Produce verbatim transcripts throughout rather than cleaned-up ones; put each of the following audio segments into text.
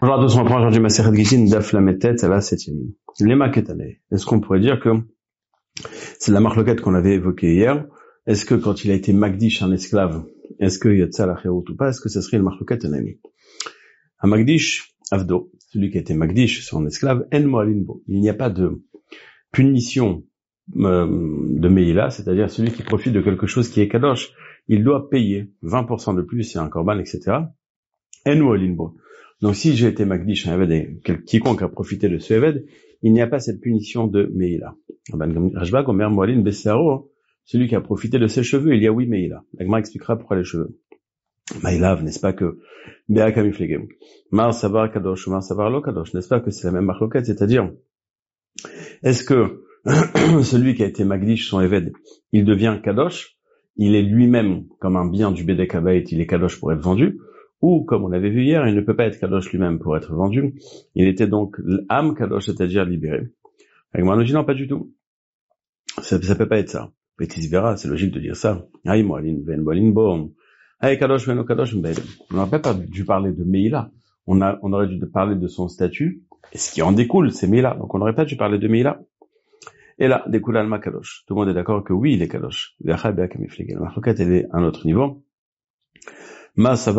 Bonjour à tous, on reprend aujourd'hui Masechet Gittin, Daf Lametet, c'est la septième ligne. Lema Ketane. Est-ce qu'on pourrait dire que c'est la marloquette qu'on avait évoquée hier? Est-ce que quand il a été Magdish, un esclave, est-ce qu'il y a de ça la chérout ou pas? Est-ce que ça serait le marloquette Anani? Un Magdish, Avdo, celui qui a été Magdish, son esclave, En Moalinbo. Il n'y a pas de punition euh, de Meïla, c'est-à-dire celui qui profite de quelque chose qui est Kadosh, il doit payer vingt pour cent de plus, c'est un korban, et cetera. En Moalinbo. Donc, si j'ai été Magdish, un Eved, et quiconque a profité de ce Eved, il n'y a pas cette punition de Meïla. Rashba, Gomer, Moalin, Bessaro, celui qui a profité de ses cheveux, il y a oui Meïla. La Gemara expliquera pourquoi les cheveux. Maïlav, n'est-ce pas que Béa Kamiflegem. Mar Savar Kadosh, Mar Savar Lo Kadosh, n'est-ce pas que c'est la même marloquette, c'est-à-dire, est-ce que celui qui a été Magdish, son Eved, il devient Kadosh, il est lui-même comme un bien du Bédek Habayit, il est Kadosh pour être vendu, ou, comme on l'avait vu hier, il ne peut pas être Kadosh lui-même pour être vendu. Il était donc l'âme Kadosh, c'est-à-dire libéré. Avec moi, non, pas du tout. Ça, ça peut pas être ça. Pétis Vera, c'est logique de dire ça. Aïe, Moalin, Ben, Moalin, Bon. Aïe, Kadosh, Ben, Kadosh, Ben. On n'aurait pas dû parler de Meïla. On a, on aurait dû parler de son statut. Et ce qui en découle, c'est Meïla. Donc, on n'aurait pas dû parler de Meïla. Et là, découle Alma Kadosh. Tout le monde est d'accord que oui, il est Kadosh. La marloquette, elle est à un autre niveau. Est-ce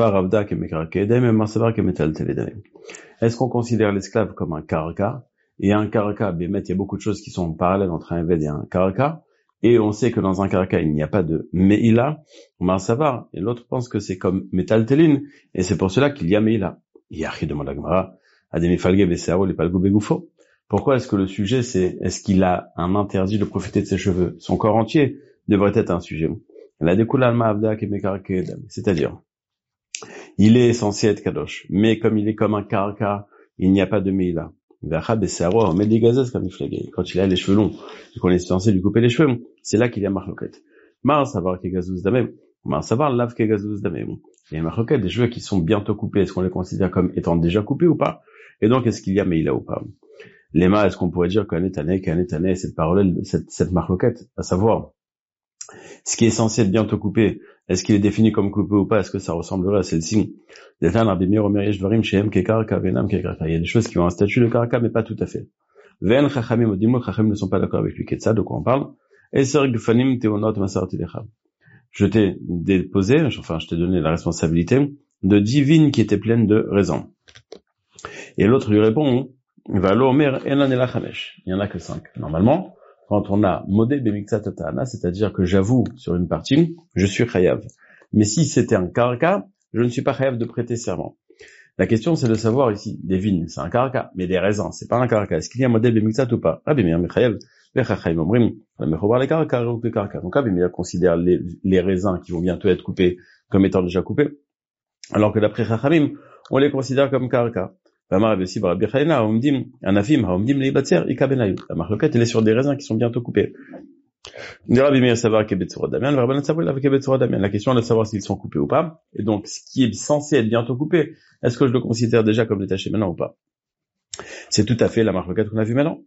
qu'on considère l'esclave comme un karaka? Et un karaka, bémet, il y a beaucoup de choses qui sont parallèles entre un Eved et un karaka. Et on sait que dans un karaka, il n'y a pas de meïla, marsavar. Et l'autre pense que c'est comme metaltelin. Et c'est pour cela qu'il y a meïla. Yahi demande à Gemara, ademifalge besero les palgo begoufo. Pourquoi est-ce que le sujet c'est, est-ce qu'il a un interdit de profiter de ses cheveux? Son corps entier devrait être un sujet. La découlalma avda kemekarake, c'est-à-dire, il est censé être kadosh, mais comme il est comme un karaka, il n'y a pas de meïla. Quand il a les cheveux longs, et qu'on est censé lui couper les cheveux, c'est là qu'il y a marloquette. Mar savoir kegazuz damem, mar savoir lav kegazuz damem. Il y a marloquette des cheveux qui sont bientôt coupés, est-ce qu'on les considère comme étant déjà coupés ou pas? Et donc, est-ce qu'il y a meïla ou pas? Lema, est-ce qu'on pourrait dire qu'un étané, qu'un étané, cette parole, cette, cette marloquette, à savoir, ce qui est censé être bientôt coupé, est-ce qu'il est défini comme coupé ou pas? Est-ce que ça ressemblerait à celle-ci? Il y a des choses qui ont un statut de karaka, mais pas tout à fait. Ven chachamim odimo, chachamim ne sont pas d'accord avec lui. Qu'est-ce ça? De quoi on parle? Je t'ai déposé, enfin, je t'ai donné la responsabilité de dix vignes qui étaient pleines de raisins. Et l'autre lui répond, il y en a que cinq. Normalement, quand on a modé bemiktsat ta'ana, c'est-à-dire que j'avoue sur une partie, je suis chayav. Mais si c'était un karaka, je ne suis pas chayav de prêter serment. La question, c'est de savoir ici, des vignes, c'est un karaka, mais des raisins, c'est pas un karaka. Est-ce qu'il y a un modèle bemiktsat ou pas? Ah, bien, mais chayav, les chachayim omrim, mais faut voir les karaka ou les karaka. Donc, ah, bien, considère les, les raisins qui vont bientôt être coupés comme étant déjà coupés. Alors que d'après chachamim, on les considère comme karaka. La marloquette, elle est sur des raisins qui sont bientôt coupés. La question est de savoir s'ils sont coupés ou pas. Et donc, ce qui est censé être bientôt coupé, est-ce que je le considère déjà comme détaché maintenant ou pas? C'est tout à fait la marloquette qu'on a vue maintenant.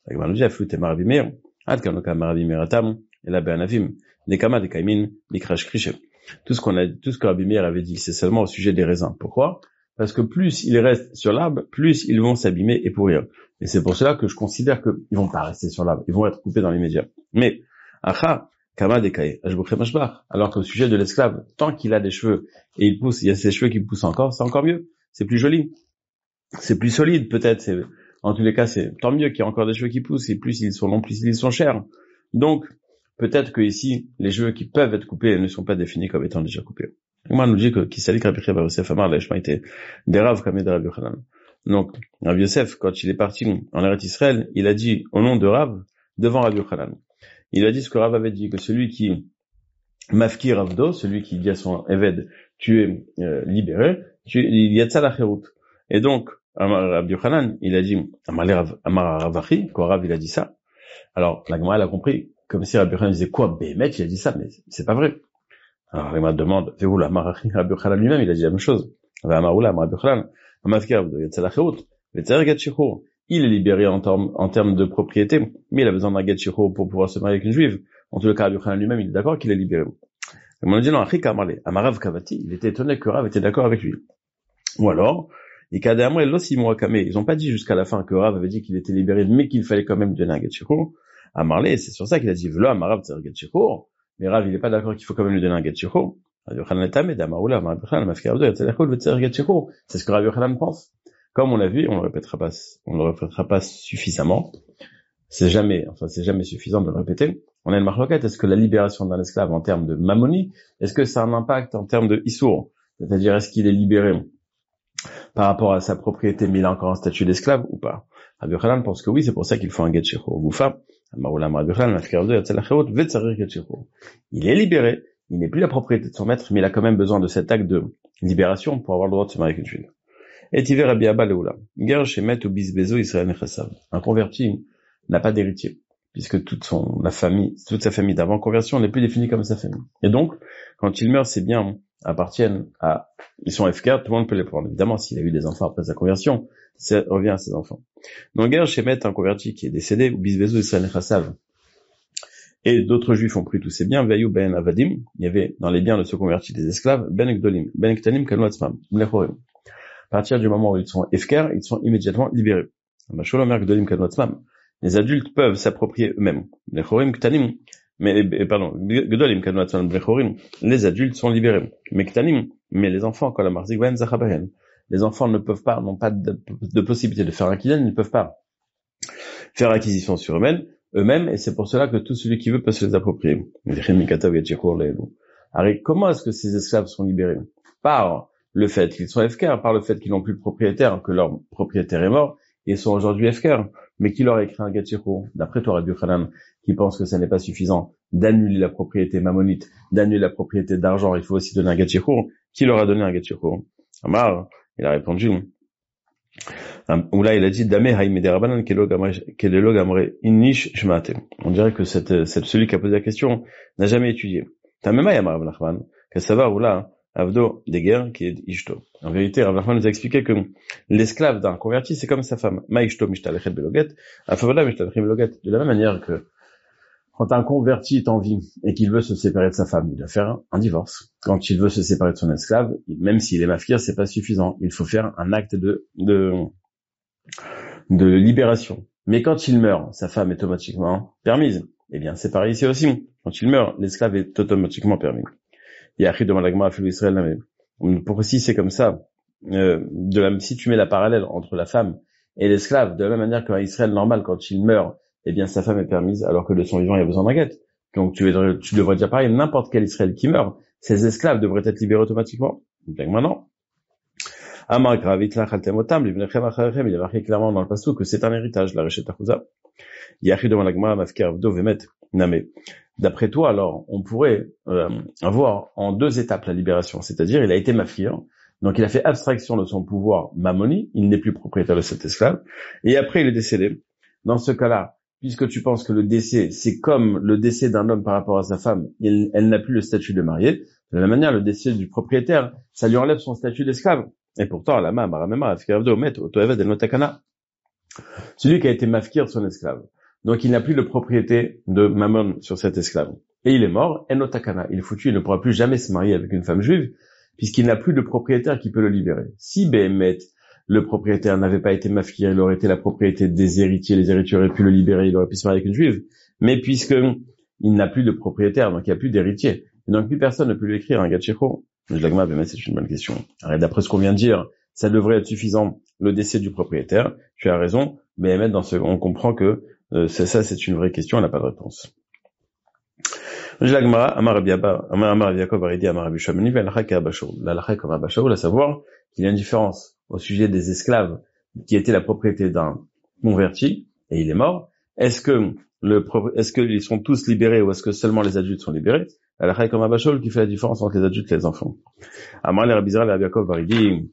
Tout ce qu'on a, tout ce que Rabbi Meir avait dit, c'est seulement au sujet des raisins. Pourquoi? Parce que plus ils restent sur l'arbre, plus ils vont s'abîmer et pourrir. Et c'est pour cela que je considère qu'ils vont pas rester sur l'arbre, ils vont être coupés dans les médias. Mais, acha, kama dekaye, ashbukhe mashbach. Alors qu'au sujet de l'esclave, tant qu'il a des cheveux et il pousse, il y a ses cheveux qui poussent encore, c'est encore mieux. C'est plus joli. C'est plus solide, peut-être. C'est, en tous les cas, c'est tant mieux qu'il y ait encore des cheveux qui poussent et plus ils sont longs, plus ils sont chers. Donc, peut-être que ici, les cheveux qui peuvent être coupés ne sont pas définis comme étant déjà coupés. Moi, nous dit que qui s'allie Rabbi Yosef Amar l'Eshma était des Rav comme de Rabbi Yochanan. Donc, Rabbi Yosef, quand il est parti en Eretz Israël, il a dit au nom de Rav devant Rabbi Yochanan. Il a dit ce que Rav avait dit, que celui qui mafki Ravdo, celui qui dit à son Eved, tu es euh, libéré, tu, il y a de ça la chérout. Et donc, Rabbi Yochanan, il a dit Amar Ravachi, quoi Rav il a dit ça. Alors, la Gemara elle a compris, comme si Rabbi Yochanan disait quoi, Bémet, il a dit ça, mais c'est pas vrai. Alors, il m'a demandé, Véoula, Marachi, Rabbi Yochanan lui-même, il a dit la même chose. Amaroula, Rabbi Yochanan, Amafkir, il est libéré en termes, en termes de propriété, mais il a besoin d'un get shichur pour pouvoir se marier avec une juive. En tout cas, Rabbi Yochanan lui-même, il est d'accord qu'il est libéré. Et on a dit non, Achi Kamarle, Amarav Kavati, il était étonné que Rav était d'accord avec lui. Ou alors, Et Kadamre, l'ossi Murakame, ils ont pas dit jusqu'à la fin que Rav avait dit qu'il était libéré, mais qu'il fallait quand même lui donner un get shihur. À Marley, c'est sur ça qu'il a dit, v'lo, Amarav, c'est un get shihur. Mais Rav, il est pas d'accord qu'il faut quand même lui donner un get shihur. C'est ce que Rabbi Yochanan pense. Comme on l'a vu, on le répétera pas, on le répétera pas suffisamment. C'est jamais, enfin, c'est jamais suffisant de le répéter. On a une marloquette. Est-ce que la libération d'un esclave en termes de mamonie, est-ce que ça a un impact en termes de issour? C'est-à-dire, est-ce qu'il est libéré par rapport à sa propriété, mais il a encore un statut d'esclave ou pas? Rabbi Yochanan pense que oui, c'est pour ça qu'il faut un get shihur. Il est libéré. Il n'est plus la propriété de son maître, mais il a quand même besoin de cet acte de libération pour avoir le droit de se marier avec une fille. Et Tiver Rabbi Abba Leoula. Ger Shemet ou Bisbezo Israël Nechasav. Un converti n'a pas d'héritier, puisque toute son, la famille, toute sa famille d'avant conversion n'est plus définie comme sa famille. Et donc, quand il meurt, ses biens appartiennent à, ils sont F K, tout le monde peut les prendre. Évidemment, s'il a eu des enfants après sa conversion, ça revient à ses enfants. Donc, Ger Shemet, un converti qui est décédé, ou Bisbezo Israël Nechasav, et d'autres juifs ont pris tous ces biens, Vayou ben Avadim, il y avait dans les biens de ce converti des esclaves, ben Gdolim, ben Ktanim, Kanu Atzmam, Mlechorim. À partir du moment où ils sont efker, ils sont immédiatement libérés. Les adultes peuvent s'approprier eux-mêmes. Mlechorim, Ktanim, mais, pardon, Gdolim, Kanu Atzmam, Mlechorim, les adultes sont libérés. Mais Ktanim, mais les enfants, quand la marzik ben Zachabahen, les enfants ne peuvent pas, n'ont pas de, de possibilité de faire un kidan, ils ne peuvent pas faire acquisition sur eux-mêmes, eux-mêmes, et c'est pour cela que tout celui qui veut peut se les approprier. Alors, comment est-ce que ces esclaves sont libérés? Par le fait qu'ils sont F K, par le fait qu'ils n'ont plus de propriétaire, que leur propriétaire est mort, et ils sont aujourd'hui F K, mais qui leur a écrit un get shihur? D'après toi, Rabbi Yochanan, qui pense que ça n'est pas suffisant d'annuler la propriété mammonite, d'annuler la propriété d'argent, il faut aussi donner un get shihur. Qui leur a donné un get shihur? Amar, il a répondu, ou là, il a dit, Dame haïm derabanan kelelo gamre inish shmate. On dirait que cette, cette, celui qui a posé la question n'a jamais étudié. Tamema yamar Rav Nachman, que ça va ou là, avdo deger qui est ishto. En vérité, Rav Nachman nous a expliqué que l'esclave d'un converti, c'est comme sa femme. Ma ishto mishtalechet beloget, afavola mishtalechet beloget. De la même manière que quand un converti est en vie et qu'il veut se séparer de sa femme, il doit faire un, un divorce. Quand il veut se séparer de son esclave, même s'il est mafkir, c'est pas suffisant. Il faut faire un acte de, de, de libération. Mais quand il meurt, sa femme est automatiquement permise. Eh bien, c'est pareil ici aussi. Quand il meurt, l'esclave est automatiquement permis. Il y a écrit dans Malagma Afilou Israël, pour si c'est comme ça, euh, de la, si tu mets la parallèle entre la femme et l'esclave, de la même manière qu'un Israël normal, quand il meurt, eh bien, sa femme est permise, alors que de son vivant, il y a besoin d'un guet. Donc, tu devrais, tu devrais dire pareil, n'importe quel Israël qui meurt, ses esclaves devraient être libérés automatiquement. Donc, maintenant, Amar Gravitla Chaltemotam, il est marqué clairement dans le passage que c'est un héritage, la Rechet Achouza. Yachi devant l'agma, Mafker, Vdo, Vemet, Namé. D'après toi, alors, on pourrait, euh, avoir en deux étapes la libération. C'est-à-dire, il a été mafkir. Donc, il a fait abstraction de son pouvoir mamoni. Il n'est plus propriétaire de cet esclave. Et après, il est décédé. Dans ce cas-là, puisque tu penses que le décès, c'est comme le décès d'un homme par rapport à sa femme, il, elle n'a plus le statut de mariée. De la même manière, le décès du propriétaire, ça lui enlève son statut d'esclave. Et pourtant, la ma, maramema, celui qui a été mafkir de son esclave. Donc, il n'a plus de propriété de mammon sur cet esclave. Et il est mort, enotakana. Il est foutu, il ne pourra plus jamais se marier avec une femme juive, puisqu'il n'a plus de propriétaire qui peut le libérer. Si Behemet, le propriétaire n'avait pas été mafkir, il aurait été la propriété des héritiers, les héritiers auraient pu le libérer, il aurait pu se marier avec une juive. Mais puisque il n'a plus de propriétaire, donc il n'y a plus d'héritier, et donc plus personne ne peut lui écrire un gatcheko. L'agma, c'est une bonne question. Alors, d'après ce qu'on vient de dire, ça devrait être suffisant, le décès du propriétaire. Tu as raison, mais dans ce, on comprend que euh, c'est ça, c'est une vraie question, elle n'a pas de réponse. L'agma, Amar Abiaba, Amar Abiakov Aridi, Amar Abishamani, l'alakha kabashaou. L'alakha comme Abashaou, à savoir qu'il y a une différence au sujet des esclaves qui étaient la propriété d'un converti, et il est mort. Est-ce que le, est-ce qu'ils sont tous libérés ou est-ce que seulement les adultes sont libérés? L'alakha comme Abashaou qui fait la différence entre les adultes et les enfants. Amar Rabizra, Abiakov Aridi,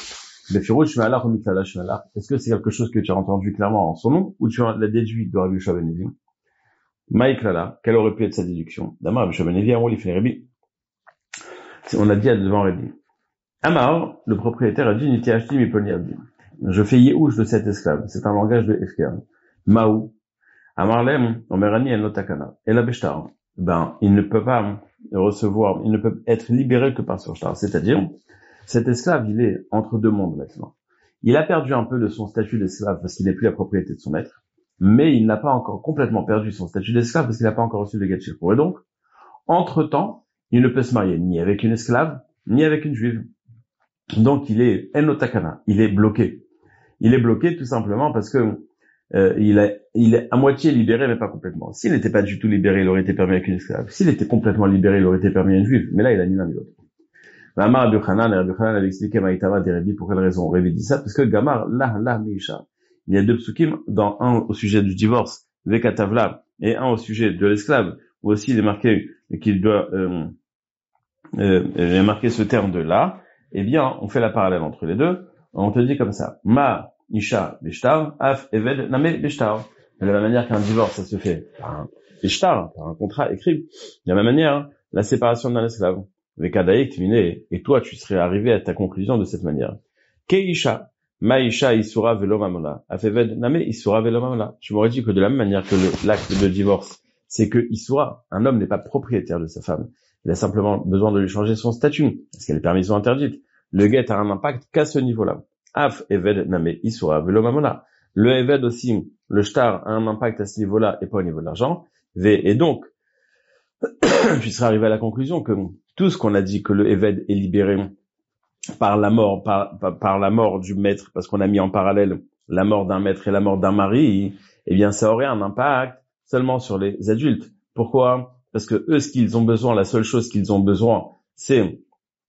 est-ce que c'est quelque chose que tu as entendu clairement en son nom, ou tu l'as déduit de Rabbi Yoshua ben Levi? Maïklala, quelle aurait pu être sa déduction? D'Amar, Rabbi Yoshua ben Levi, Amar, il fait Rabbi. On a dit devant Rabbi. Amar, le propriétaire a dit, Niti Ashti Miponi Abdi. Je fais Yehush de cet esclave. C'est un langage de Efker. Maou. Amar Lem, Omerani El Notakana. Et la Beshtar. Ben, il ne peut pas recevoir, il ne peut être libéré que par surshtar. C'est-à-dire, cet esclave, il est entre deux mondes maintenant. il a perdu un peu de son statut d'esclave parce qu'il n'est plus la propriété de son maître, mais il n'a pas encore complètement perdu son statut d'esclave parce qu'il n'a pas encore reçu le get shilpur. Et donc, entre-temps, il ne peut se marier ni avec une esclave, ni avec une juive. Donc, il est enotakana, il est bloqué. Il est bloqué tout simplement parce que euh, il, est, il est à moitié libéré, mais pas complètement. S'il n'était pas du tout libéré, il aurait été permis avec une esclave. S'il était complètement libéré, il aurait été permis à une juive. Mais là, il a ni l'un ni l'autre. Gamar Rabbi Yochanan, Rabbi Yochanan avait expliqué Maïtama des Rabbi pour quelle raison. Rabbi dit ça parce que Gamar, là, là, Meisha. Il y a deux psukim, dans un au sujet du divorce, Vekatavla, et un au sujet de l'esclave, où aussi il est marqué qu'il doit, euh, euh, il est marqué ce terme de là. Eh bien, on fait la parallèle entre les deux. On te dit comme ça. Ma Isha Beshtar, Af Eved Name Beshtar. De la même manière qu'un divorce, ça se fait par un Beshtar, par un contrat écrit. De la même manière, la séparation d'un esclave. Vekadaïk Tminé, et toi, tu serais arrivé à ta conclusion de cette manière. Keisha, Ma Isha Isura Velo Mamona, Af Eved Name Isura Velo Mamona. Tu m'aurais dit que de la même manière que le, l'acte de divorce, c'est que Isura, un homme n'est pas propriétaire de sa femme. Il a simplement besoin de lui changer son statut, parce qu'elle est permise ou interdite. Le get a un impact qu'à ce niveau-là. Af Eved Name Isura Velo Mamona. Le Eved aussi, le shtar a un impact à ce niveau-là et pas au niveau de l'argent. Et donc, tu serais arrivé à la conclusion que tout ce qu'on a dit que le Eved est libéré par la mort, par, par, par la mort du maître, parce qu'on a mis en parallèle la mort d'un maître et la mort d'un mari, eh bien, ça aurait un impact seulement sur les adultes. Pourquoi? Parce que eux, ce qu'ils ont besoin, la seule chose qu'ils ont besoin, c'est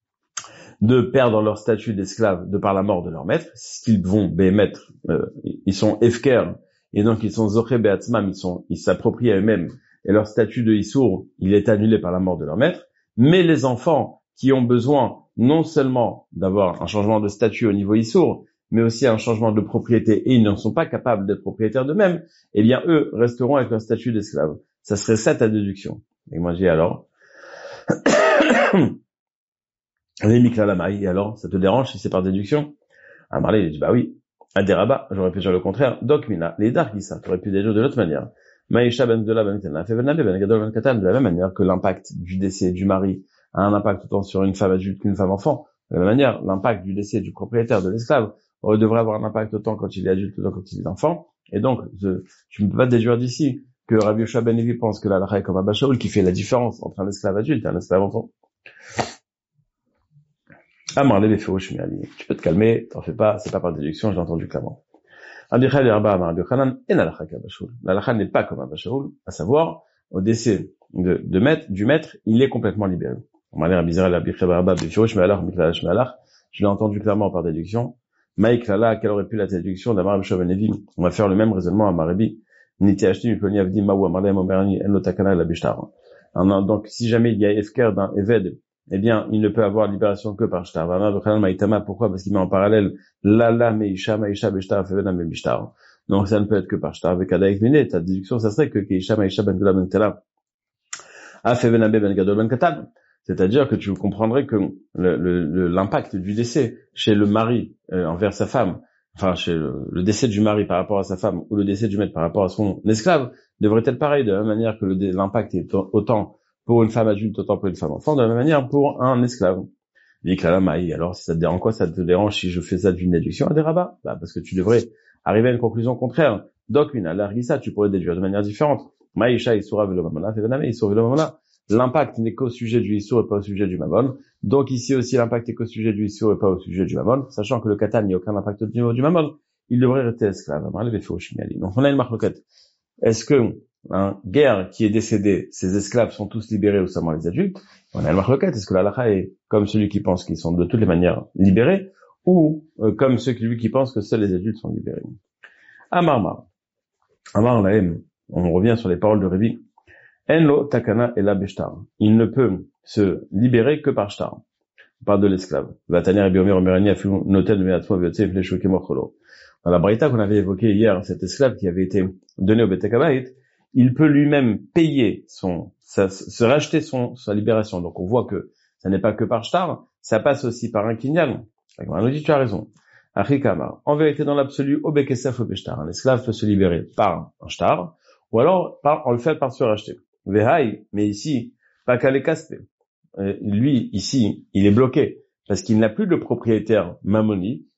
de perdre leur statut d'esclave de par la mort de leur maître, ce qu'ils vont bémettre, euh, ils sont efker, et donc ils sont zoché beatzmam, ils sont, ils s'approprient à eux-mêmes, et leur statut de issour, il est annulé par la mort de leur maître. Mais les enfants qui ont besoin non seulement d'avoir un changement de statut au niveau issour, mais aussi un changement de propriété, et ils ne sont pas capables d'être propriétaires d'eux-mêmes, eh bien eux resteront avec leur statut d'esclave. Ça serait ça ta déduction. Et moi je dis alors, les miklalamaï, et alors, ça te dérange si c'est par déduction? Ah, Marley, il dit, bah oui. Aderaba, j'aurais pu dire le contraire. Donc, mina, les darkissa, t'aurais pu dire de l'autre manière. Maïcha ben de la ben tena, fait ben ben gadol ben katan, de la même manière que l'impact du décès du mari a un impact autant sur une femme adulte qu'une femme enfant. De la même manière, l'impact du décès du propriétaire de l'esclave devrait avoir un impact autant quand il est adulte autant quand il est enfant. Et donc, je, tu ne peux pas déduire d'ici que Rabbi Yoshua ben Levi pense que la halakha est comme Abba Shaul qui fait la différence entre un esclave adulte et un esclave enfant. Ah, Marley, les férouches, tu peux te calmer, t'en fais pas, c'est pas par déduction, je l'ai entendu clairement. Rabbi Yochanan et l'halakha qu'Abba Shaul. L'halakha n'est pas comme Abba Shaul, à savoir, au décès de, de maître, du maître, il est complètement libéré. Je l'ai entendu clairement par déduction. Maïk Lala, quelle aurait pu la déduction d'Amar Rabbi Yoshua ben Levi? On va faire le même raisonnement à Marabi. Niti Ashti, Miponi Avdi, Maou, Amarlem, Omerani, En Lotakana, la Bishtar. Donc, si jamais il y a efker d'un Eved, eh bien, il ne peut avoir libération que par shtar. Pourquoi? Parce qu'il met en parallèle Lala, Meisha, Meisha, Bishtar, Fevena, Bishtar. Donc, ça ne peut être que par shtar. Vekadaïk Miné, ta déduction, ça serait que Keisha, Meisha, Ben Gula, Ben Tela, Afevena, Ben Gadol, Ben Katan. C'est-à-dire que tu comprendrais que le, le, l'impact du décès chez le mari euh, envers sa femme, enfin chez le, le décès du mari par rapport à sa femme ou le décès du maître par rapport à son esclave, devrait être pareil, de la même manière que le, l'impact est autant pour une femme adulte, autant pour une femme enfant, de la même manière pour un esclave. Alors, si ça te dérange quoi, ça te dérange si je fais ça d'une déduction à des rabats? Bah, parce que tu devrais arriver à une conclusion contraire. Donc, une alargissa, tu pourrais déduire de manière différente. Maïcha, Isura, Velomamona, Fevename, Isura, Velomamona. L'impact n'est qu'au sujet du Issour et pas au sujet du Mammon. Donc ici aussi l'impact est qu'au sujet du Issour et pas au sujet du Mammon, sachant que le Katan n'y a aucun impact au niveau du Mammon, il devrait rester esclave. Donc on a une marloquette. Est-ce que un guerre qui est décédé, ses esclaves sont tous libérés ou seulement les adultes? On a une marloquette. Est-ce que la halakha est comme celui qui pense qu'ils sont de toutes les manières libérés ou euh, comme celui qui pense que seuls les adultes sont libérés? Amarma. Amar laem. On revient sur les paroles de Rébi. Enlo takana et la beshtar. Il ne peut se libérer que par shtar. On parle de l'esclave. Vatania et Biomer Omerani a fait notel de Meatmo Viotsef les Shokim Ocholo. Dans la braïta qu'on avait évoquée hier, cet esclave qui avait été donné au Betekabait, il peut lui-même payer son, sa, se racheter son, sa libération. Donc on voit que ça n'est pas que par shtar, ça passe aussi par un kinyan. On nous dit, tu as raison. Achikama. En vérité, dans l'absolu, au Bekesef au Beshtar, un esclave peut se libérer par un shtar, ou alors par, on le fait par se racheter. Vehaï, mais ici, pas qu'à les casper. Euh, lui, ici, il est bloqué, parce qu'il n'a plus de propriétaire mammoni,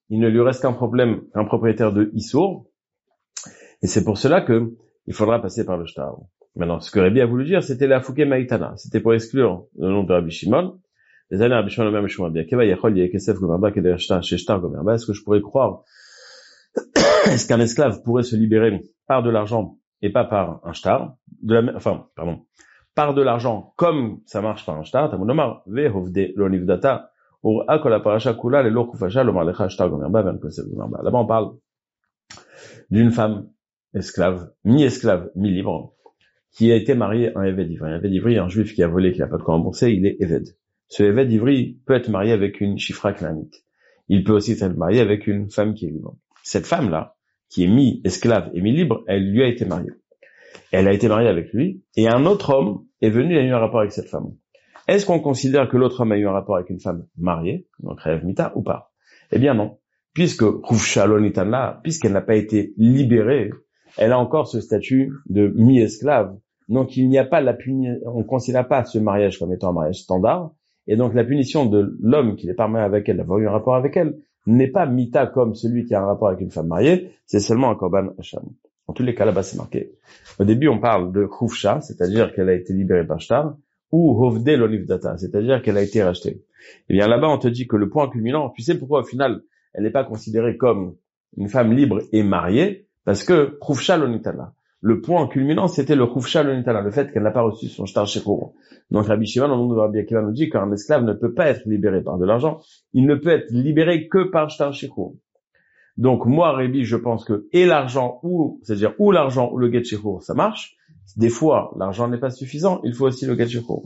il ne lui reste qu'un problème, un propriétaire de Issour, et c'est pour cela que il faudra passer par le shtar. Maintenant, ce que Rabbi a voulu dire, c'était la fouké maïtana, c'était pour exclure le nom de Rabbi Shimon. Les années Rabbi Shimon le même Shimon bien Keva yachol yekesef gomerba kedei shtar chez shtar gomerba. Est-ce que je pourrais croire, est-ce qu'un esclave pourrait se libérer par de l'argent et pas par un shtar, de la, enfin, pardon, par de l'argent comme ça marche par un shtar, tamunomar vehovde lo nivdata ou akola parasha kula le lo kufasha lo marlecha shtar gomerba ben kosef gomerba. Là-bas on parle d'une femme esclave, mi-esclave, mi-libre, qui a été mariée à un évêque d'Ivry. Un évêque d'Ivry, un juif qui a volé, qui n'a pas de quoi rembourser, il est évêque. Ce évêque d'Ivry peut être marié avec une chifra clanite. Il peut aussi être marié avec une femme qui est libre. Cette femme-là, qui est mi-esclave et mi-libre, elle lui a été mariée. Elle a été mariée avec lui, et un autre homme est venu et a eu un rapport avec cette femme. Est-ce qu'on considère que l'autre homme a eu un rapport avec une femme mariée, donc rêve mita, ou pas? Eh bien non. Puisque Khufsha Lonitana, puisqu'elle n'a pas été libérée, elle a encore ce statut de mi-esclave. Donc il n'y a pas la punition, on ne considère pas ce mariage comme étant un mariage standard, et donc la punition de l'homme qui n'est pas marié avec elle, d'avoir eu un rapport avec elle, n'est pas mita comme celui qui a un rapport avec une femme mariée, c'est seulement un korban hacham. En tous les cas, là-bas c'est marqué. Au début on parle de Khufsha, c'est-à-dire qu'elle a été libérée par shtar, ou Hovde Lonivdata, c'est-à-dire qu'elle a été rachetée. Et bien là-bas on te dit que le point culminant, tu sais pourquoi au final elle n'est pas considérée comme une femme libre et mariée, parce que Khufsha Lonitana. Le point culminant, c'était le Khufsha Lonitana, le fait qu'elle n'a pas reçu son shtar shechour. Donc Rabbi Shimon, au nom de Rabbi Akiva, nous dit qu'un esclave ne peut pas être libéré par de l'argent, il ne peut être libéré que par shtar shechour. Donc moi, Rabbi, je pense que et l'argent ou, c'est-à-dire ou l'argent ou le get shechour, ça marche. Des fois, l'argent n'est pas suffisant, il faut aussi le get shechour.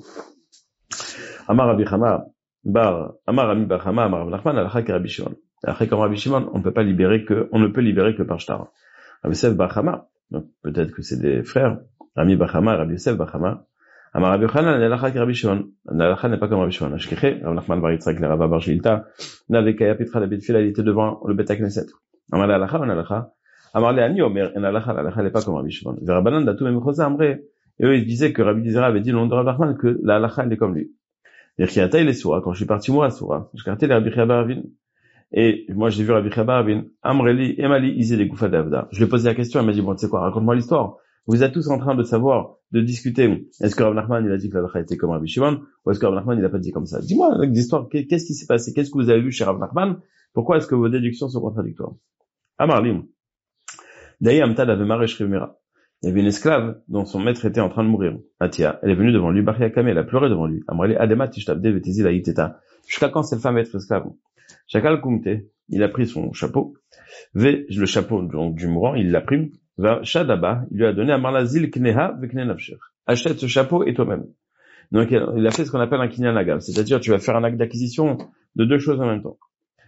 Amar Rabbi Chama, Bar, Amar Ami Bar Chama, Amar Rabbi Nachman, Alcha que Rabbi Shimon. Après, comme Rabbi Shimon, on ne peut pas libérer que, on ne peut libérer que par shtar. Rabbi Yosef Bar Chama, donc peut-être que c'est des frères, Rami Bar Chama, Rabbi Yosef Bar Chama. Amar Rabbi Yochanan, Alcha que Rabbi Shimon. Alcha n'est pas comme Rabbi Shimon. Ashkeche, Rabbi Nachman Bar Yitzhak, le Rabba Bar Shilta, n'avait qu'à Pitra la Bitfila, il était devant le Bet HaKnesset. Amar le Alcha, on Alcha. Amar le Ani Omer, en Alcha, l'Alcha n'est pas comme Rabbi Shimon. Verabanan, Datou, même Chosa, Amre. Et eux, ils disaient que Rabbi Dizera avait dit le nom de Rabbi Nachman que l'Alcha, elle est comme lui. L'Irchiata, il est soura. Quand je suis parti, moi, à soura, je cartais les Rabbi Chiabaravin. Et moi, j'ai vu Rabbi Chiabaravin, Amreli, Emali, Izé, les Goufa d'Avda. Je lui ai posé la question, elle m'a dit, bon, tu sais quoi, raconte-moi l'histoire. Vous êtes tous en train de savoir, de discuter. Est-ce que Rabbi Nachman, il a dit que l'Alcha était comme Rabbi Shimon, ou est-ce que Rabbi Nachman, il a pas dit comme ça? Dis-moi, l'histoire, qu'est-ce qui s'est passé? Qu'est-ce que vous avez vu chez Rabbi Nachman? Pourquoi est-ce que vos déductions sont contradictoires? Amarlim. D'ailleurs, Amtad avait maré Shrimera. Il y avait une esclave dont son maître était en train de mourir. Atia, elle est venue devant lui, Bachia Kame, elle a pleuré devant lui. Amrali Adema Tishtabde Vetezi la Yiteta. Jusqu'à quand cette femme va être esclave? Chakal Kumte, il a pris son chapeau, ve, le chapeau donc, du mourant, il l'a pris, va Shadaba, il lui a donné à Marlazil Kneha Vekne Nafshir. Achète ce chapeau et toi-même. Donc il a fait ce qu'on appelle un kinyan agam, c'est-à-dire tu vas faire un acte d'acquisition de deux choses en même temps.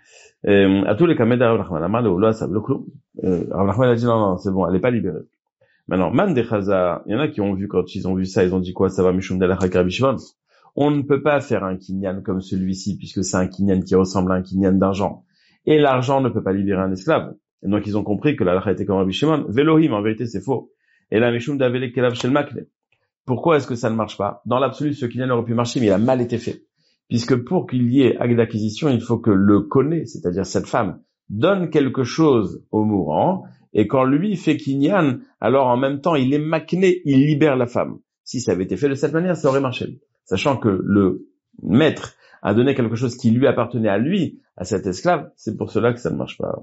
Euh, à tous les cas, Rav Nachman, Amar le Ola Sabloklo, Rav Nachman a dit non, non, c'est bon, elle n'est pas libérée. Maintenant, Man de Chaza, il y en a qui ont vu, quand ils ont vu ça, ils ont dit quoi, ça va, Mishum d'Alachak Rabbi Shimon. On ne peut pas faire un kinyan comme celui-ci, puisque c'est un kinyan qui ressemble à un kinyan d'argent. Et l'argent ne peut pas libérer un esclave. Et donc, ils ont compris que l'Alachak était comme Rabbi Shimon. Velohim, en vérité, c'est faux. Et la Mishum d'Avelek Kelav Shel Makle. Pourquoi est-ce que ça ne marche pas? Dans l'absolu, ce kinyan aurait pu marcher, mais il a mal été fait. Puisque pour qu'il y ait acte d'acquisition, il faut que le connaît, c'est-à-dire cette femme, donne quelque chose au mourant, et quand lui fait kinyan, alors en même temps, il est makné, il libère la femme. Si ça avait été fait de cette manière, ça aurait marché. Sachant que le maître a donné quelque chose qui lui appartenait à lui, à cet esclave, c'est pour cela que ça ne marche pas.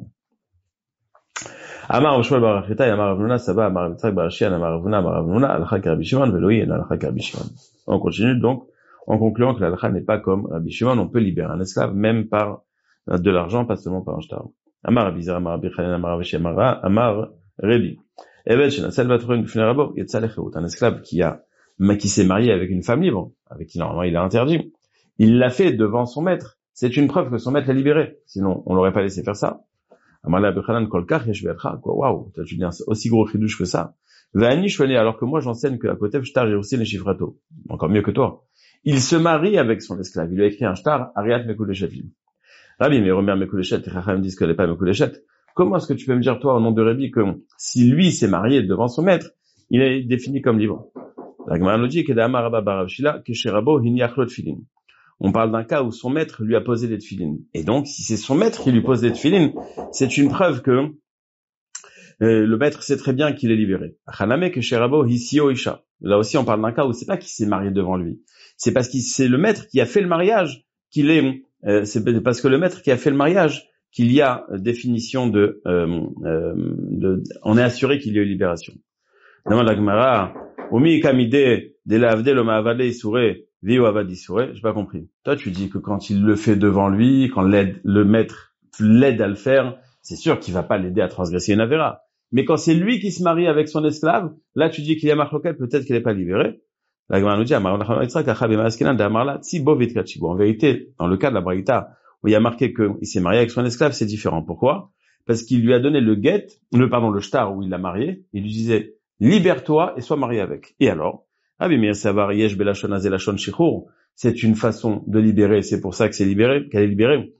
Amar Oshwal Barachita, Amar Avnuna, Saba, Amar Vitzak Barashian, Amar Avnuna, Amar Avnuna, Alcha Rabbi Shimon, Veloï, et Alcha Rabbi Shimon. On continue donc, en concluant que l'Alcha n'est pas comme Rabbi Shimon, on peut libérer un esclave, même par de l'argent, pas seulement par un shtar. Amar Abizar, Amar Rabbi Chanan, Amar Avashi, Amar, Amar Rebi. Evet, Shenasel Vatroun, Fnerabo, Yetzalechot, un esclave qui a, qui s'est marié avec une femme libre, avec qui normalement il a interdit. Il l'a fait devant son maître. C'est une preuve que son maître l'a libéré. Sinon, on l'aurait pas laissé faire ça. Amar Rabbi Chanan, Kolkar, Yeshvecha, quoi, waouh, tu dis un aussi gros chidouche que ça. Vani Shveni, alors que moi j'enseigne que à côté, Shtar, j'ai aussi les chiffrato. Encore mieux que toi. Il se marie avec son esclave. Il lui a écrit un shtar, Ariat Mekuleshet. Rabbi, mais Romer Mekuleshet, les Chacham disent qu'elle n'est pas Mekuleshet. Comment est-ce que tu peux me dire, toi, au nom de Rabbi, que si lui s'est marié devant son maître, il est défini comme libre? La Gemara nous dit que d'Amar Rabba Barav Shila, que chez Rabbo, Hinyachlot Filin. On parle d'un cas où son maître lui a posé des tefilines. Et donc, si c'est son maître qui lui pose des tefilines, c'est une preuve que euh, le maître sait très bien qu'il est libéré. Là aussi, on parle d'un cas où c'est pas qu'il s'est marié devant lui. C'est parce que c'est le maître qui a fait le mariage qu'il est, euh, c'est parce que le maître qui a fait le mariage qu'il y a définition de, euh, euh, de on est assuré qu'il y a eu libération. Demande la Gemara, Omi kamide de lavde lo ma'avade isure, vi ou avad isure, j'ai pas compris. Toi, tu dis que quand il le fait devant lui, quand l'aide, le maître l'aide à le faire, c'est sûr qu'il va pas l'aider à transgresser une avéra. Mais quand c'est lui qui se marie avec son esclave, là, tu dis qu'il y a marloquet, peut-être qu'il n'est pas libéré. La Gemara nous dit, en vérité, dans le cas de la Braïta, où il y a marqué qu'il s'est marié avec son esclave, c'est différent. Pourquoi? Parce qu'il lui a donné le guet, le, pardon, le shtar où il l'a marié, il lui disait, libère-toi et sois marié avec. Et alors? C'est une façon de libérer, c'est pour ça que c'est libéré, qu'elle est libérée.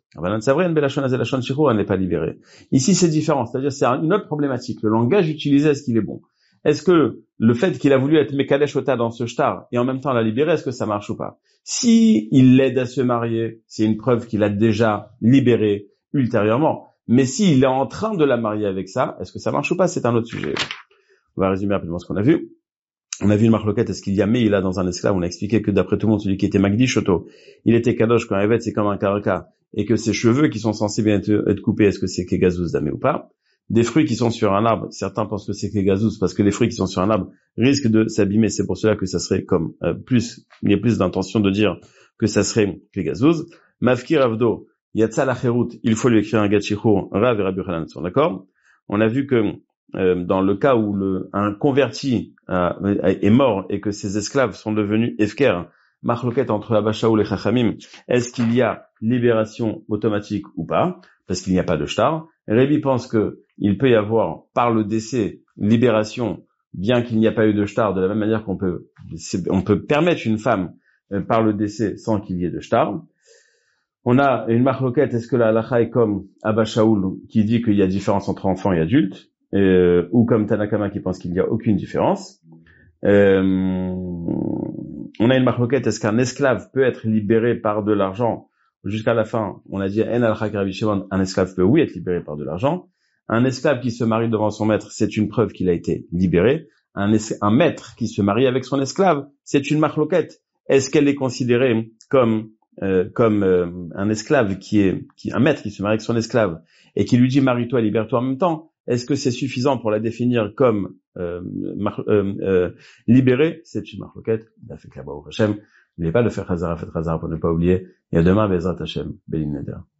Elle n'est pas libérée. Ici, c'est différent, c'est-à-dire c'est une autre problématique. Le langage utilisé, est-ce qu'il est bon? Est-ce que le fait qu'il a voulu être Mekadesh Ota dans ce shtar et en même temps la libérer, est-ce que ça marche ou pas? Si il l'aide à se marier, c'est une preuve qu'il a déjà libéré ultérieurement. Mais s'il est en train de la marier avec ça, est-ce que ça marche ou pas? C'est un autre sujet. On va résumer rapidement ce qu'on a vu. On a vu une marloquette, est-ce qu'il y a Meïla dans un esclave? On a expliqué que d'après tout le monde, celui qui était Magdi Shoto, il était Kadosh quand Evet, c'est comme un karaka, et que ses cheveux qui sont censés bien être, être coupés, est-ce que c'est Kegazouz damé ou pas? Des fruits qui sont sur un arbre, certains pensent que c'est Kegazouz parce que les fruits qui sont sur un arbre risquent de s'abîmer, c'est pour cela que ça serait comme euh, plus, il y a plus d'intention de dire que ça serait Kegazouz. Mafkir Avdo, Yatsa Lacherut, il faut lui écrire un Gachichour, Rav et Rabbi Hanan sont d'accord? On a vu que Euh, dans le cas où le, un converti euh, est mort et que ses esclaves sont devenus efker, marloquette entre Abba Shaul et Chachamim, est-ce qu'il y a libération automatique ou pas? Parce qu'il n'y a pas de shtar. Rébi pense que il peut y avoir par le décès libération, bien qu'il n'y a pas eu de shtar, de la même manière qu'on peut, on peut permettre une femme euh, par le décès sans qu'il y ait de shtar. On a une marloquette, est-ce que la halacha est comme Abba Shaul qui dit qu'il y a différence entre enfants et adultes? Euh, ou comme Tanakama qui pense qu'il n'y a aucune différence. Euh, on a une marloquette, est-ce qu'un esclave peut être libéré par de l'argent? Jusqu'à la fin, on a dit En al-Hak Rabbi Shimon, un esclave peut oui être libéré par de l'argent. Un esclave qui se marie devant son maître, c'est une preuve qu'il a été libéré. Un, es- un maître qui se marie avec son esclave, c'est une marloquette. Est-ce qu'elle est considérée comme euh, comme euh, un esclave qui est qui un maître qui se marie avec son esclave et qui lui dit marie-toi, libère-toi en même temps? Est-ce que c'est suffisant pour la définir comme euh, mar- euh, euh, libérée? C'est une marloquette. N'oubliez pas de faire Chazara, faites Chazara pour ne pas oublier. Et à demain, Bezrat Hashem, Belim Neder.